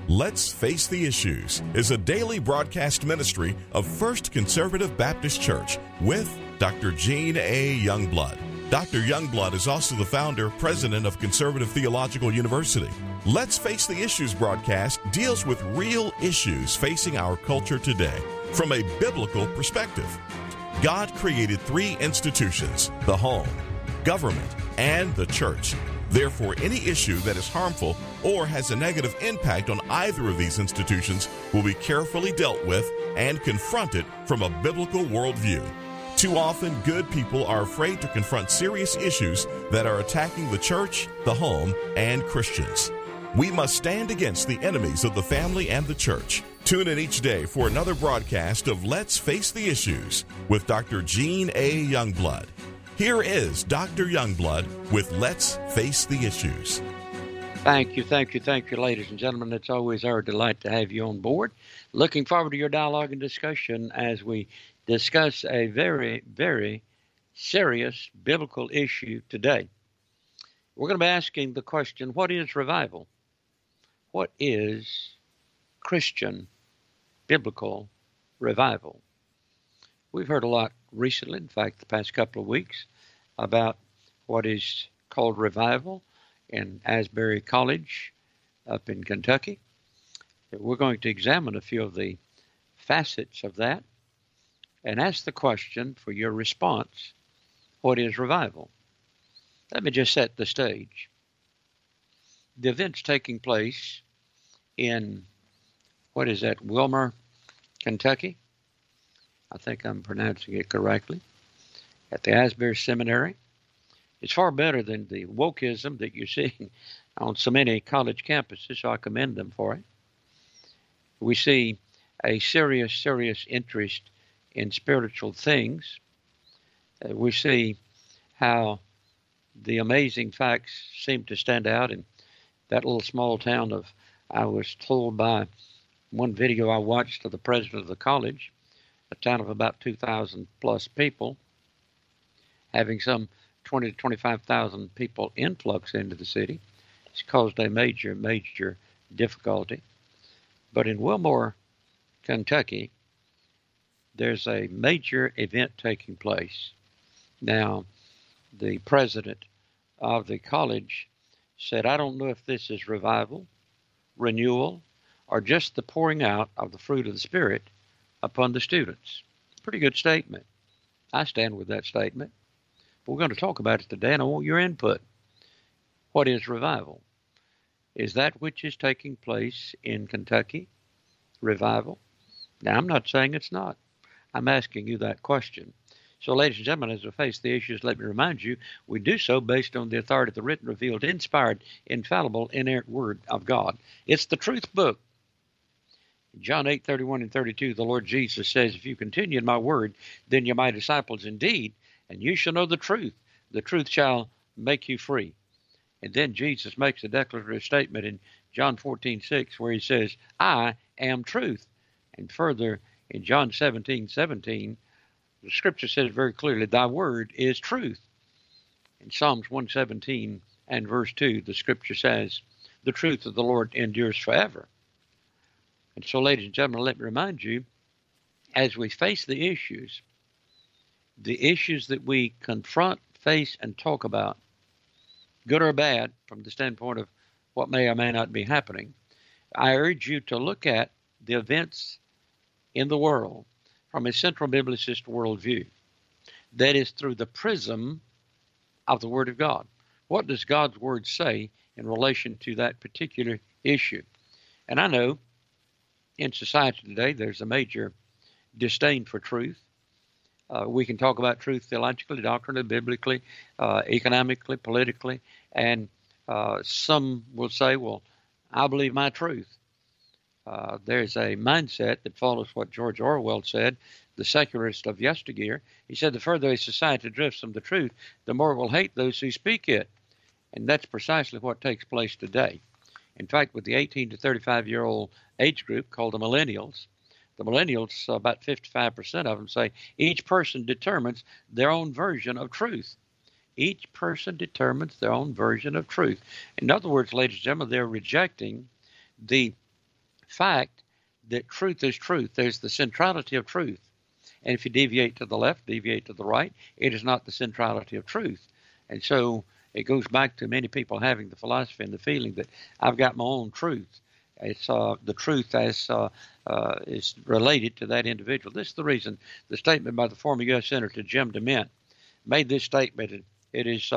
Let's Face the Issues is a daily broadcast ministry of First Conservative Baptist Church with Dr. Gene A. Youngblood. Dr. Youngblood is also the founder, president of Conservative Theological University. Let's Face the Issues broadcast deals with real issues facing our culture today from a biblical perspective. God created three institutions: the home, government, and the church. Therefore, any issue that is harmful or has a negative impact on either of these institutions will be carefully dealt with and confronted from a biblical worldview. Too often, good people are afraid to confront serious issues that are attacking the church, the home, and Christians. We must stand against the enemies of the family and the church. Tune in each day for another broadcast of Let's Face the Issues with Dr. Gene A. Youngblood. Here is Dr. Youngblood with Let's Face the Issues. Thank you, ladies and gentlemen. It's always our delight to have you on board. Looking forward to your dialogue and discussion as we discuss a very, very serious biblical issue today. We're going to be asking the question, what is revival? What is Christian biblical revival? We've heard a lot recently, in fact, the past couple of weeks, about what is called revival in Asbury College up in Kentucky. We're going to examine a few of the facets of that and ask the question for your response, what is revival? Let me just set the stage. The event's taking place in, Wilmer, Kentucky. I think I'm pronouncing it correctly, at the Asbury Seminary. It's far better than the wokeism that you're seeing on so many college campuses, so I commend them for it. We see a serious interest in spiritual things. We see how the amazing facts seem to stand out in that little small town of, I was told by one video I watched of the president of the college, a town of about 2,000 plus people, having some 20 to 25,000 people influx into the city. It's caused a major difficulty. But in Wilmore, Kentucky, there's a major event taking place. Now, the president of the college said, I don't know if this is revival, renewal, or just the pouring out of the fruit of the Spirit upon the students. Pretty good statement. I stand with that statement. But we're going to talk about it today, and I want your input. What is revival? Is that which is taking place in Kentucky revival? Now, I'm not saying it's not. I'm asking you that question. So, ladies and gentlemen, as we face the issues, let me remind you, we do so based on the authority of the written, revealed, inspired, infallible, inerrant Word of God. It's the truth book. John 8:31 and 32, the Lord Jesus says, if you continue in my word, then you're my disciples indeed, and you shall know the truth. The truth shall make you free. And then Jesus makes a declarative statement in John 14:6, where he says, I am truth. And further, in John 17:17, the scripture says very clearly, thy word is truth. In Psalms 117 and verse 2, the scripture says, the truth of the Lord endures forever. And so, ladies and gentlemen, let me remind you, as we face the issues that we confront, face, and talk about, good or bad, from the standpoint of what may or may not be happening, I urge you to look at the events in the world from a central biblicist worldview. That is through the prism of the Word of God. What does God's Word say in relation to that particular issue? And I know in society today there's a major disdain for truth. We can talk about truth theologically, doctrinally, biblically, economically, politically, and some will say, well, I believe my truth. There's a mindset that follows what George Orwell said, the secularist of yesteryear. He said, the further a society drifts from the truth, the more it will hate those who speak it. And that's precisely what takes place today. In fact, with the 18 to 35-year-old age group called the millennials, about 55% of them say each person determines their own version of truth. Each person determines their own version of truth. In other words, ladies and gentlemen, they're rejecting the fact that truth is truth. There's the centrality of truth. And if you deviate to the left, deviate to the right, it is not the centrality of truth. And so it goes back to many people having the philosophy and the feeling that I've got my own truth. It's the truth as is related to that individual. This is the reason the statement by the former U.S. Senator Jim DeMint made this statement. It is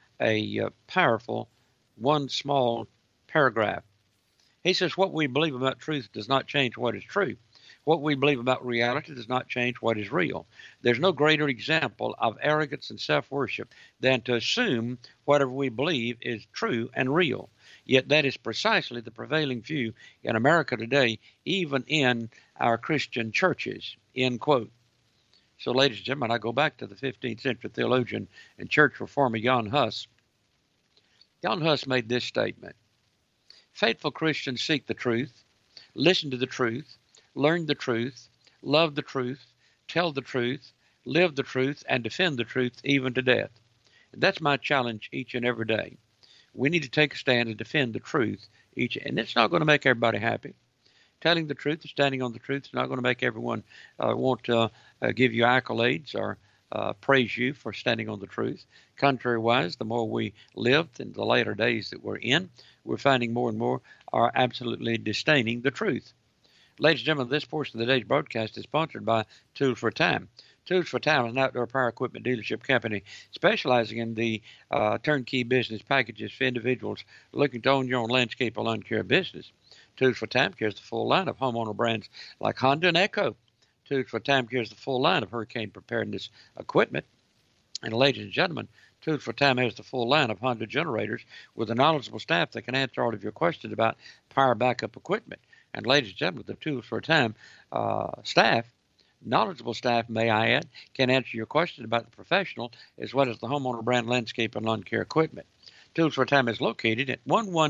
a powerful one small paragraph. He says, what we believe about truth does not change what is true. What we believe about reality does not change what is real. There's no greater example of arrogance and self-worship than to assume whatever we believe is true and real. Yet that is precisely the prevailing view in America today, even in our Christian churches, end quote. So, ladies and gentlemen, I go back to the 15th century theologian and church reformer Jan Hus. Jan Hus made this statement: faithful Christians seek the truth, listen to the truth, learn the truth, love the truth, tell the truth, live the truth, and defend the truth even to death. And that's my challenge each and every day. We need to take a stand and defend the truth and it's not going to make everybody happy. Telling the truth and standing on the truth is not going to make everyone want to give you accolades or praise you for standing on the truth. Contrariwise, the more we live in the later days that we're in, we're finding more and more are absolutely disdaining the truth. Ladies and gentlemen, this portion of the day's broadcast is sponsored by Tools for Time. Tools for Time is an outdoor power equipment dealership company specializing in the turnkey business packages for individuals looking to own your own landscape or lawn care business. Tools for Time carries the full line of homeowner brands like Honda and Echo. Tools for Time carries the full line of hurricane preparedness equipment. And ladies and gentlemen, Tools for Time has the full line of Honda generators with a knowledgeable staff that can answer all of your questions about power backup equipment. And ladies and gentlemen, the Tools for Time staff, knowledgeable staff, may I add, can answer your questions about the professional as well as the homeowner brand landscape and lawn care equipment. Tools for Time is located at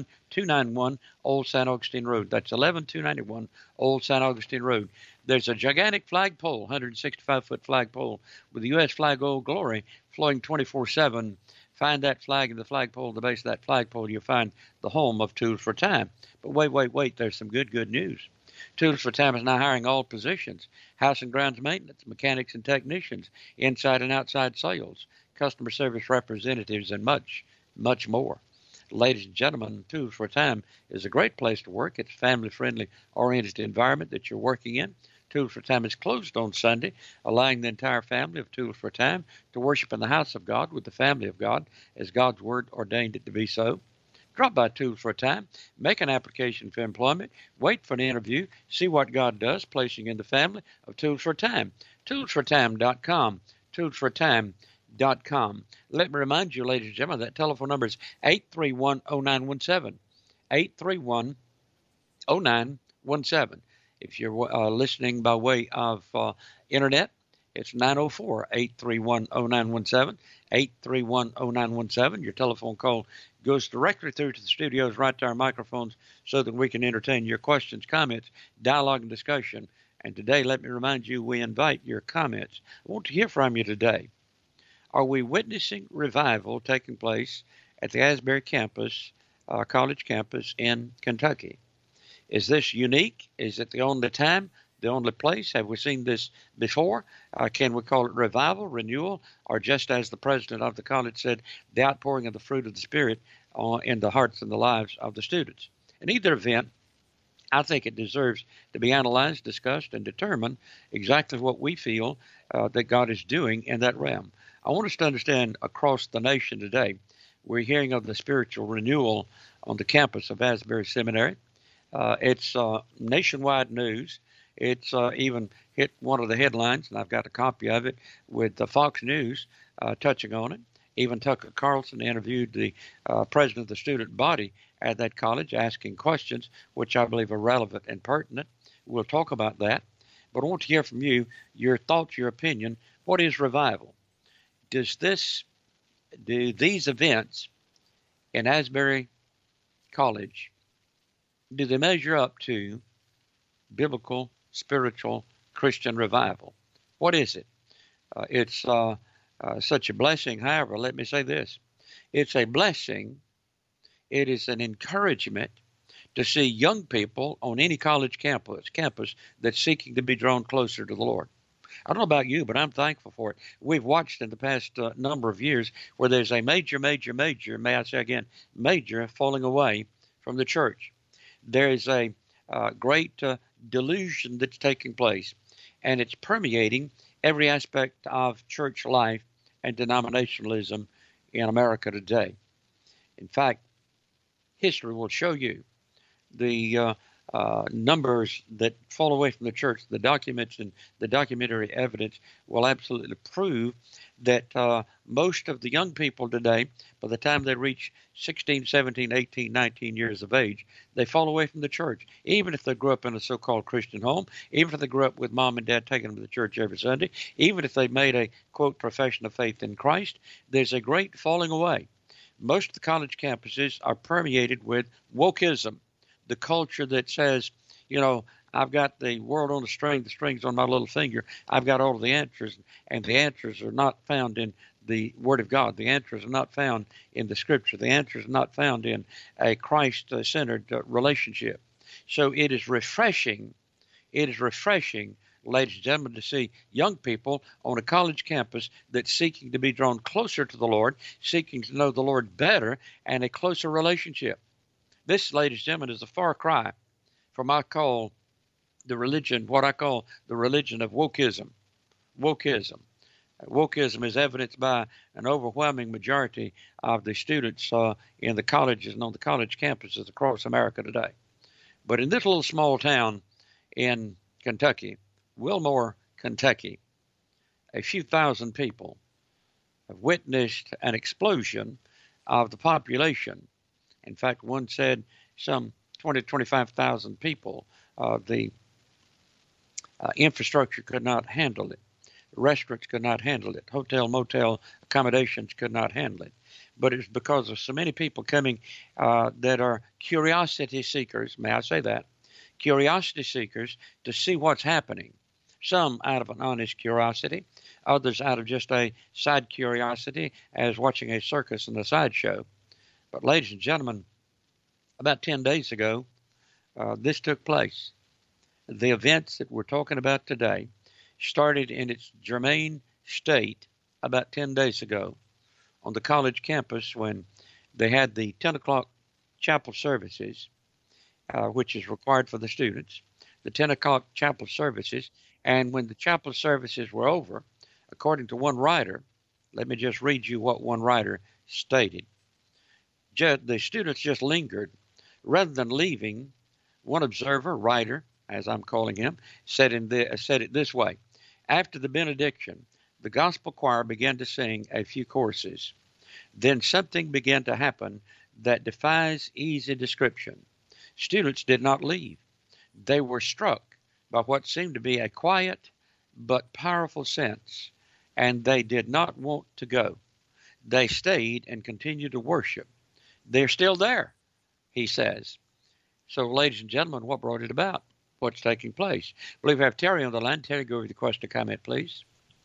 11291 Old San Augustine Road. That's 11291 Old San Augustine Road. There's a gigantic flagpole, 165-foot flagpole with the U.S. flag Old Glory flowing 24/7. Find that flag in the flagpole. At the base of that flagpole, you'll find the home of Tools for Time. But wait. There's some good news. Tools for Time is now hiring all positions: house and grounds maintenance, mechanics and technicians, inside and outside sales, customer service representatives, and much more. Ladies and gentlemen, Tools for Time is a great place to work. It's a family-friendly, oriented environment that you're working in. Tools for Time is closed on Sunday, allowing the entire family of Tools for Time to worship in the house of God with the family of God as God's Word ordained it to be so. Drop by Tools for Time, make an application for employment, wait for an interview, see what God does, placing in the family of Tools for Time. ToolsForTime.com. ToolsForTime.com. Let me remind you, ladies and gentlemen, that telephone number is 831-0917. 831-0917. If you're listening by way of internet, it's 904-831-0917, 831-0917. Your telephone call goes directly through to the studios, right to our microphones, so that we can entertain your questions, comments, dialogue, and discussion. And today, let me remind you, we invite your comments. I want to hear from you today. Are we witnessing revival taking place at the Asbury campus, college campus in Kentucky? Is this unique? Is it the only time, the only place? Have we seen this before? Can we call it revival, renewal, or just as the president of the college said, the outpouring of the fruit of the Spirit in the hearts and the lives of the students? In either event, I think it deserves to be analyzed, discussed, and determine exactly what we feel that God is doing in that realm. I want us to understand across the nation today, we're hearing of the spiritual renewal on the campus of Asbury Seminary. It's nationwide news. It's even hit one of the headlines, and I've got a copy of it with Fox News touching on it. Even Tucker Carlson interviewed the president of the student body at that college, asking questions which I believe are relevant and pertinent. We'll talk about that. But I want to hear from you, your thoughts, your opinion. What is revival? Do these events in Asbury College, do they measure up to biblical, spiritual, Christian revival? What is it? It's such a blessing. However, let me say this. It's a blessing. It is an encouragement to see young people on any college campus that's seeking to be drawn closer to the Lord. I don't know about you, but I'm thankful for it. We've watched in the past number of years where there's a major, may I say again, major falling away from the church. There is a great delusion that's taking place, and it's permeating every aspect of church life and denominationalism in America today. In fact, history will show you the numbers that fall away from the church. The documents and the documentary evidence will absolutely prove that most of the young people today, by the time they reach 16, 17, 18, 19 years of age, they fall away from the church. Even if they grew up in a so-called Christian home, even if they grew up with mom and dad taking them to the church every Sunday, even if they made a, quote, profession of faith in Christ, there's a great falling away. Most of the college campuses are permeated with wokeism, the culture that says, you know, I've got the world on a string, the string's on my little finger. I've got all of the answers, and the answers are not found in the Word of God. The answers are not found in the Scripture. The answers are not found in a Christ-centered relationship. So it is refreshing, ladies and gentlemen, to see young people on a college campus that's seeking to be drawn closer to the Lord, seeking to know the Lord better, and a closer relationship. This, ladies and gentlemen, is a far cry from what I call the religion of wokeism. Wokeism is evidenced by an overwhelming majority of the students in the colleges and on the college campuses across America today. But in this little small town in Kentucky, Wilmore, Kentucky, a few thousand people have witnessed an explosion of the population. In fact, one said some 20, 25,000 people. The infrastructure could not handle it. Restaurants could not handle it. Hotel, motel accommodations could not handle it. But it's because of so many people coming that are curiosity seekers, may I say that, curiosity seekers to see what's happening. Some out of an honest curiosity, others out of just a side curiosity as watching a circus and a sideshow. But ladies and gentlemen, about 10 days ago, this took place. The events that we're talking about today started in its germane state about 10 days ago on the college campus when they had the 10 o'clock chapel services, which is required for the students, the 10 o'clock chapel services. And when the chapel services were over, according to one writer, let me just read you what one writer stated. The students just lingered. Rather than leaving, one observer, writer, as I'm calling him, said it this way. After the benediction, the gospel choir began to sing a few choruses. Then something began to happen that defies easy description. Students did not leave. They were struck by what seemed to be a quiet but powerful sense, and they did not want to go. They stayed and continued to worship. They're still there, he says. So, ladies and gentlemen, what brought it about? What's taking place? I believe we have Terry on the line. Terry, go over the question or comment, please.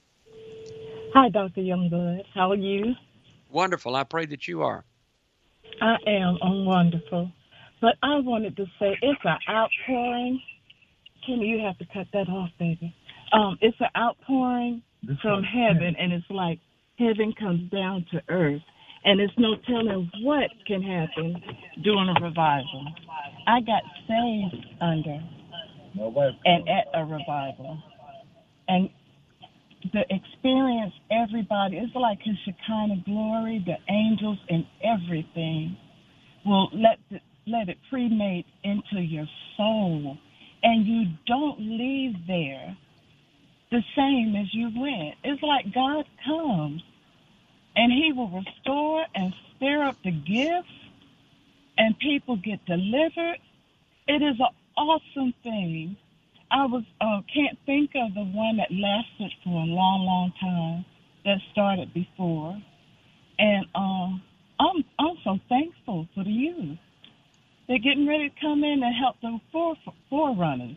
Hi, Dr. Youngblood. How are you? Wonderful. I pray that you are. I am. I'm wonderful. But I wanted to say it's an outpouring. Kim, you have to cut that off, baby. It's an outpouring from heaven, and it's like heaven comes down to earth. And there's no telling what can happen during a revival. I got saved under and at a revival. And the experience, everybody, it's like his Shekinah glory, the angels and everything will let it premate into your soul. And you don't leave there the same as you went. It's like God comes. And he will restore and stir up the gifts, and people get delivered. It is an awesome thing. I can't think of the one that lasted for a long, long time that started before. And I'm so thankful for the youth. They're getting ready to come in and help the forerunners.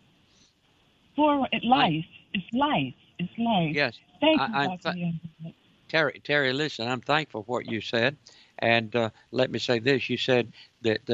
It's life. It's life. Yes. Thank you, Dr. Youngblood. Terry, listen, I'm thankful for what you said. And let me say this. You said that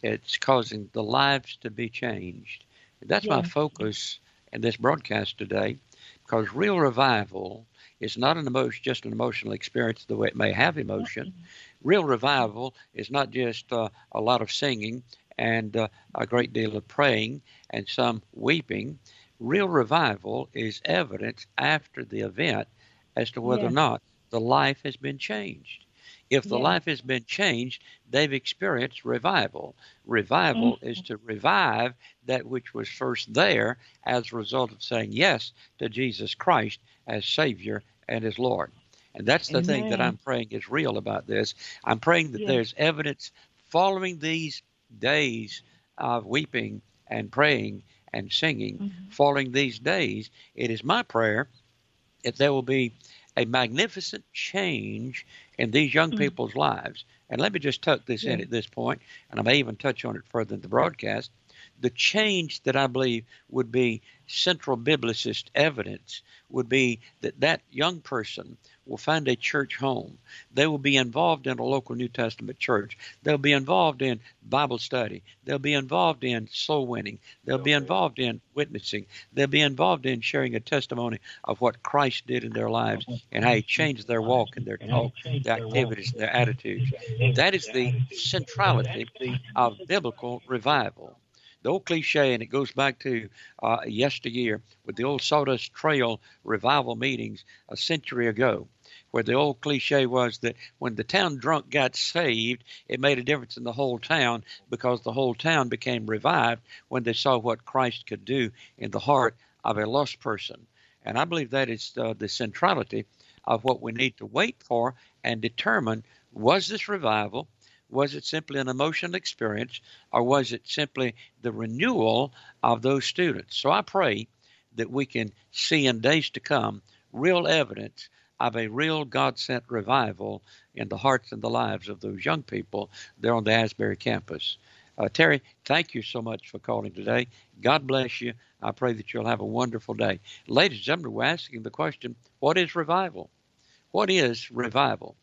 It's causing the lives to be changed. That's my Yes. focus in this broadcast today, because real revival is not just an emotional experience the way it may have emotion. Real revival is not just a lot of singing and a great deal of praying and some weeping. Real revival is evidence after the event as to whether or Yes. not the life has been changed. If the Yes. life has been changed, they've experienced revival. Revival is to revive that which was first there as a result of saying yes to Jesus Christ as Savior and as Lord. And that's the thing that Amen. I'm praying is real about this. I'm praying that Yes. there's evidence following these days of weeping and praying and singing. Following these days, it is my prayer that there will be a magnificent change in these young people's lives. And let me just tuck this in Yes. at this point, and I may even touch on it further in the broadcast. The change that I believe would be central biblicist evidence would be that that young person will find a church home. They will be involved in a local New Testament church. They'll be involved in Bible study. They'll be involved in soul winning. They'll be involved in witnessing. They'll be involved in sharing a testimony of what Christ did in their lives and how he changed their walk and their talk, their activities, their attitudes. That is the centrality of biblical revival. The old cliche, and it goes back to yesteryear with the old Sawdust Trail revival meetings a century ago, where the old cliche was that when the town drunk got saved, it made a difference in the whole town because the whole town became revived when they saw what Christ could do in the heart of a lost person. And I believe that is the centrality of what we need to wait for and determine, was this revival? Was it simply an emotional experience, or was it simply the renewal of those students? So I pray that we can see in days to come real evidence of a real God-sent revival in the hearts and the lives of those young people there on the Asbury campus. Terry, thank you so much for calling today. God bless you. I pray that you'll have a wonderful day. Ladies and gentlemen, we're asking the question, what is revival? What is revival?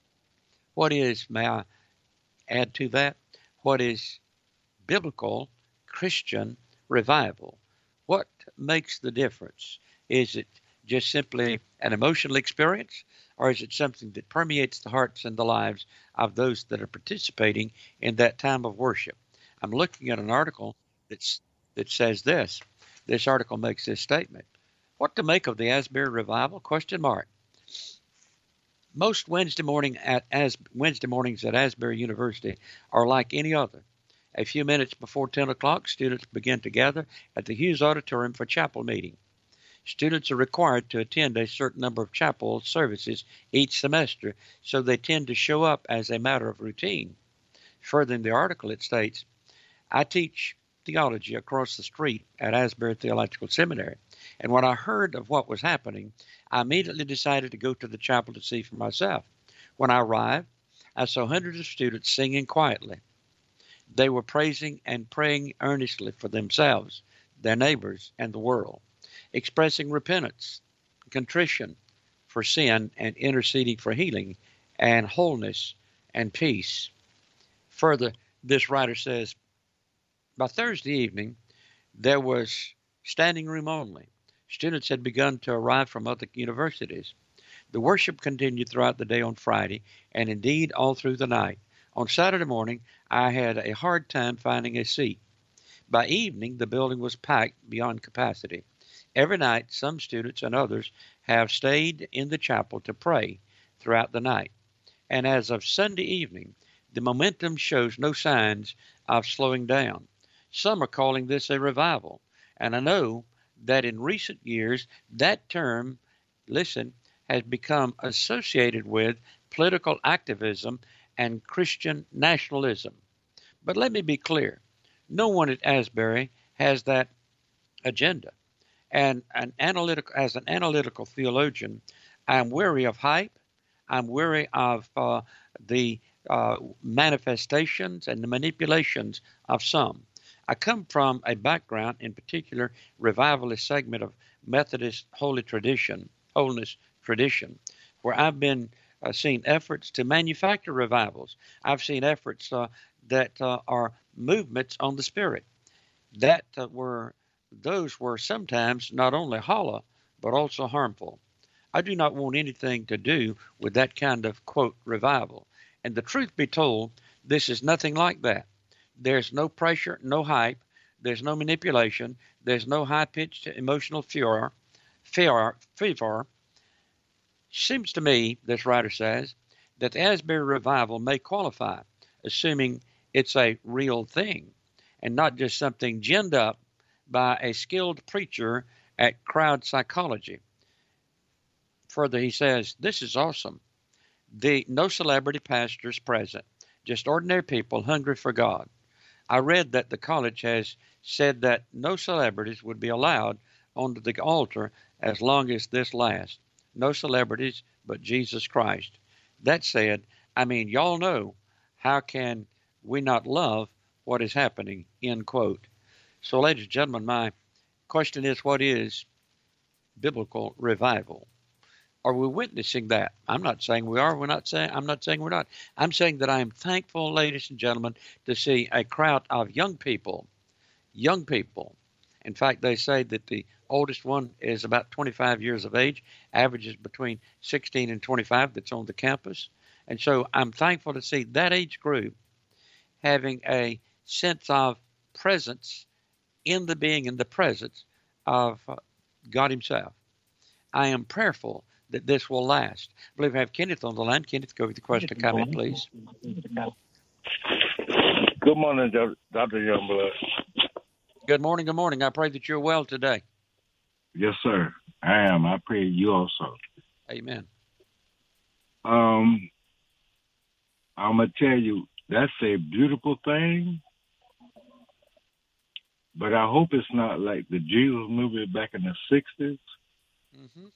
What is, may I add to that, what is biblical Christian revival? What makes the difference? Is it just simply an emotional experience, or is it something that permeates the hearts and the lives of those that are participating in that time of worship? I'm looking at an article that says this. This article makes this statement. What to make of the Asbury revival? Question mark. Most Wednesday mornings at Asbury University are like any other. A few minutes before 10 o'clock, students begin to gather at the Hughes Auditorium for chapel meeting. Students are required to attend a certain number of chapel services each semester, so they tend to show up as a matter of routine. Further in the article, it states, I teach theology across the street at Asbury Theological Seminary, and when I heard of what was happening, I immediately decided to go to the chapel to see for myself. When I arrived, I saw hundreds of students singing quietly. They were praising and praying earnestly for themselves, their neighbors, and the world, expressing repentance, contrition for sin, and interceding for healing and wholeness and peace. Further, this writer says, by Thursday evening, there was standing room only. Students had begun to arrive from other universities. The worship continued throughout the day on Friday, and indeed all through the night. On Saturday morning, I had a hard time finding a seat. By evening, the building was packed beyond capacity. Every night, some students and others have stayed in the chapel to pray throughout the night. And as of Sunday evening, the momentum shows no signs of slowing down. Some are calling this a revival, and I know that in recent years that term, listen, has become associated with political activism and Christian nationalism. But let me be clear, no one at Asbury has that agenda. And as an analytical theologian, I'm wary of hype. I'm wary of the manifestations and the manipulations of some. I come from a background, in particular, revivalist segment of Methodist holiness tradition, where I've been seen efforts to manufacture revivals. I've seen efforts that are movements on the Spirit. Those were sometimes not only hollow, but also harmful. I do not want anything to do with that kind of, quote, revival. And the truth be told, this is nothing like that. There's no pressure, no hype. There's no manipulation. There's no high-pitched emotional fever. Seems to me, this writer says, that the Asbury revival may qualify, assuming it's a real thing and not just something ginned up by a skilled preacher at crowd psychology. Further, he says, this is awesome. No celebrity pastors present, just ordinary people hungry for God. I read that the college has said that no celebrities would be allowed onto the altar as long as this lasts. No celebrities but Jesus Christ. That said, y'all know, how can we not love what is happening, end quote. So, ladies and gentlemen, my question is, what is biblical revival? Are we witnessing that? I'm not saying we are. I'm not saying we're not. I'm saying that I am thankful, ladies and gentlemen, to see a crowd of young people. In fact, they say that the oldest one is about 25 years of age, averages between 16 and 25 that's on the campus. And so I'm thankful to see that age group having a sense of presence in the presence of God himself. I am prayerful that this will last. I believe I have Kenneth on the line. Kenneth, go with the question, comment, please. Good morning, Dr. Youngblood. Good morning. I pray that you're well today. Yes, sir. I am. I pray you also. Amen. I'm going to tell you, that's a beautiful thing, but I hope it's not like the Jesus movie back in the 60s. Mm-hmm.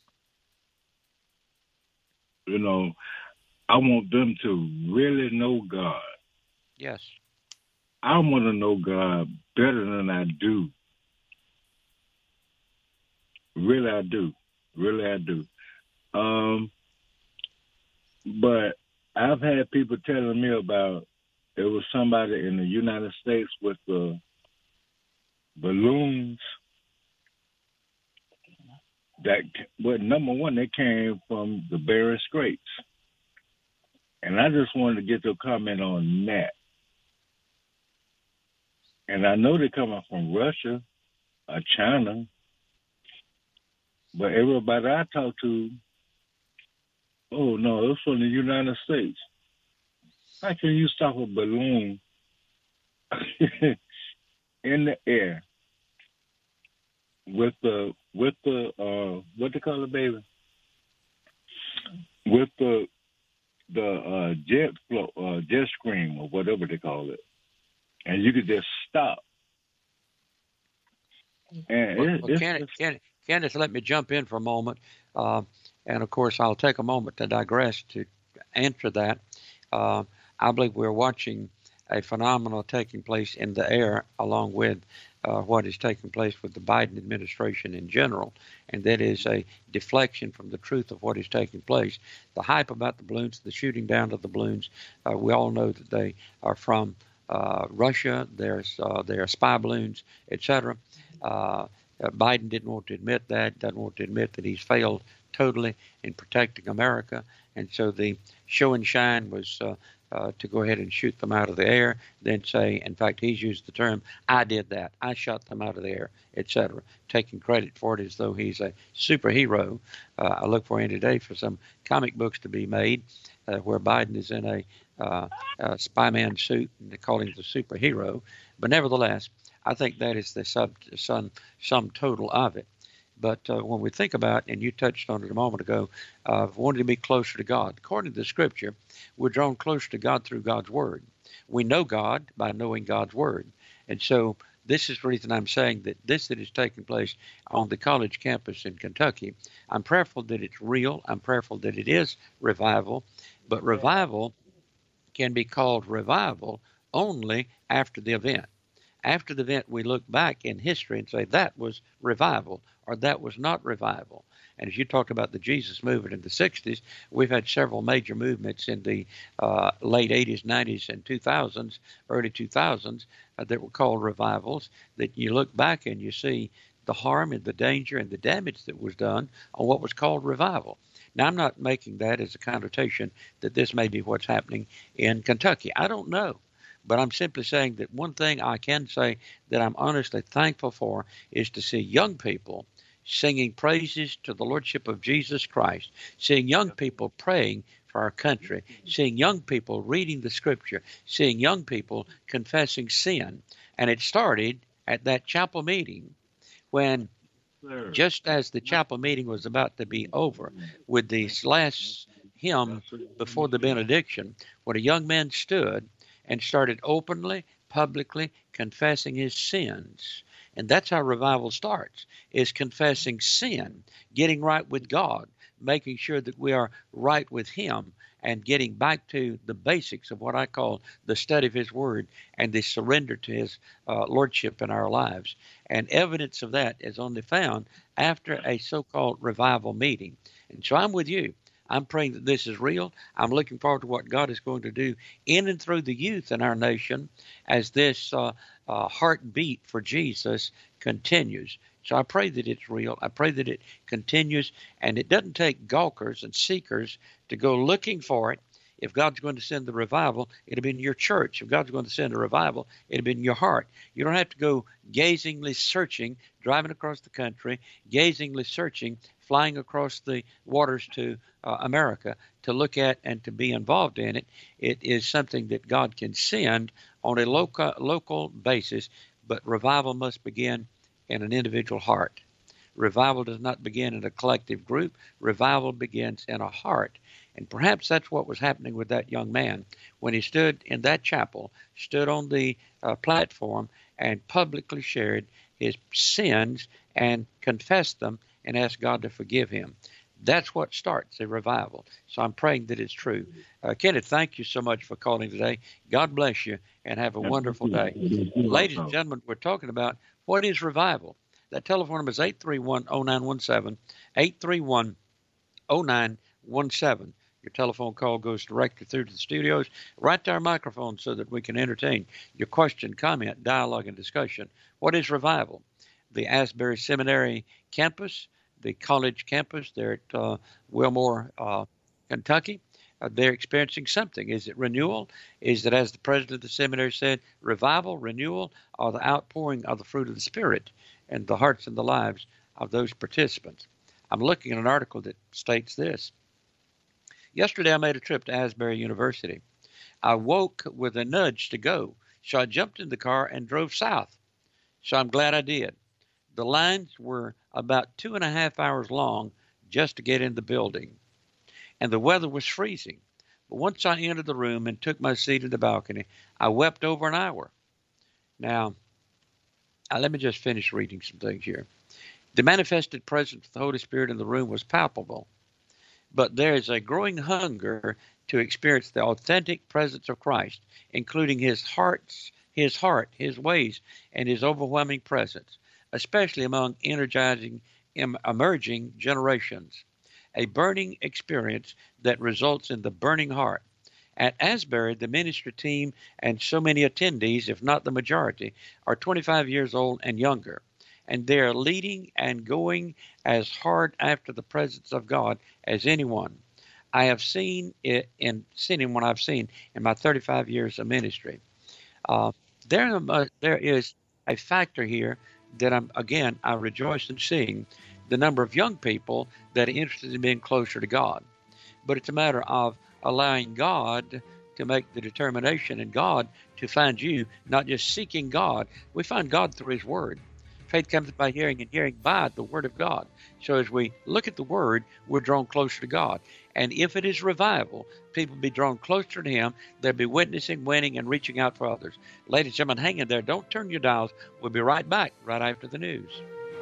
You know, I want them to really know God. Yes. I want to know God better than I do. Really, I do. But I've had people telling me about, there was somebody in the United States with the balloons that, well, number one, they came from the Bering Straits. And I just wanted to get your comment on that. And I know they're coming from Russia or China, but everybody I talk to, oh, no, it's from the United States. How can you stop a balloon in the air with the what they call it, baby? With the jet stream or whatever they call it, and you could just stop. And Candace, let me jump in for a moment, and of course I'll take a moment to digress to answer that. I believe we're watching a phenomenon taking place in the air, along with what is taking place with the Biden administration in general, and that is a deflection from the truth of what is taking place. The hype about the balloons, the shooting down of the balloons, we all know that they are from Russia. They are spy balloons, etc. Biden didn't want to admit that, doesn't want to admit that he's failed totally in protecting America, and so the show and shine was to go ahead and shoot them out of the air, then say, in fact, he's used the term, I did that, I shot them out of the air, etc., taking credit for it as though he's a superhero. I look for him today for some comic books to be made where Biden is in a spy-man suit, and they call him the superhero. But nevertheless, I think that is the sum total of it. But when we think about, and you touched on it a moment ago, wanting to be closer to God. According to the Scripture, we're drawn closer to God through God's Word. We know God by knowing God's Word. And so this is the reason I'm saying that this that is taking place on the college campus in Kentucky, I'm prayerful that it's real. I'm prayerful that it is revival. But revival can be called revival only after the event. After the event, we look back in history and say that was revival or that was not revival. And as you talked about the Jesus movement in the 60s, we've had several major movements in the late 80s, 90s, and 2000s, early 2000s, that were called revivals, that you look back and you see the harm and the danger and the damage that was done on what was called revival. Now, I'm not making that as a connotation that this may be what's happening in Kentucky. I don't know. But I'm simply saying that one thing I can say that I'm honestly thankful for is to see young people singing praises to the Lordship of Jesus Christ, seeing young people praying for our country, seeing young people reading the Scripture, seeing young people confessing sin. And it started at that chapel meeting when, just as the chapel meeting was about to be over with the last hymn before the benediction, when a young man stood and started openly, publicly confessing his sins. And that's how revival starts, is confessing sin, getting right with God, making sure that we are right with Him, and getting back to the basics of what I call the study of His Word and the surrender to His Lordship in our lives. And evidence of that is only found after a so-called revival meeting. And so I'm with you. I'm praying that this is real. I'm looking forward to what God is going to do in and through the youth in our nation as this heartbeat for Jesus continues. So I pray that it's real. I pray that it continues, and it doesn't take gawkers and seekers to go looking for it. If God's going to send the revival, it'll be in your church. If God's going to send a revival, it'll be in your heart. You don't have to go gazingly searching, driving across the country, gazingly searching, flying across the waters to America to look at and to be involved in it. It is something that God can send on a local basis, but revival must begin in an individual heart. Revival does not begin in a collective group. Revival begins in a heart. And perhaps that's what was happening with that young man when he stood in that chapel, stood on the platform and publicly shared his sins and confessed them and asked God to forgive him. That's what starts a revival. So I'm praying that it's true. Kenneth, thank you so much for calling today. God bless you and have a wonderful day. Ladies and gentlemen, we're talking about what is revival. That telephone number is 831-0917, 831-0917. Your telephone call goes directly through to the studios, right to our microphone so that we can entertain your question, comment, dialogue, and discussion. What is revival? The Asbury Seminary campus, the college campus there at Wilmore, Kentucky, they're experiencing something. Is it renewal? Is it, as the president of the seminary said, revival, renewal, or the outpouring of the fruit of the Spirit in the hearts and the lives of those participants? I'm looking at an article that states this. Yesterday, I made a trip to Asbury University. I woke with a nudge to go, so I jumped in the car and drove south. So I'm glad I did. The lines were about 2.5 hours long just to get in the building, and the weather was freezing. But once I entered the room and took my seat at the balcony, I wept over an hour. Now, let me just finish reading some things here. The manifested presence of the Holy Spirit in the room was palpable, but there is a growing hunger to experience the authentic presence of Christ, including His heart, His ways, and His overwhelming presence, especially among emerging generations. A burning experience that results in the burning heart. At Asbury, the ministry team and so many attendees, if not the majority, are 25 years old and younger, and they are leading and going as hard after the presence of God as anyone. I have seen it in what I've seen in my 35 years of ministry. There is a factor here that I rejoice in seeing, the number of young people that are interested in being closer to God. But it's a matter of allowing God to make the determination and God to find you, not just seeking God. We find God through His Word. Faith comes by hearing, and hearing by the Word of God. So as we look at the Word, we're drawn closer to God. And if it is revival, people will be drawn closer to Him. They'll be witnessing, winning, and reaching out for others. Ladies and gentlemen, hang in there. Don't turn your dials. We'll be right back right after the news.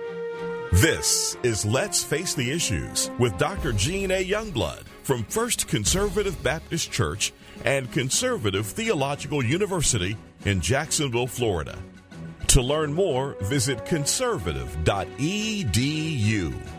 This is Let's Face the Issues with Dr. Gene A. Youngblood from First Conservative Baptist Church and Conservative Theological University in Jacksonville, Florida. To learn more, visit conservative.edu.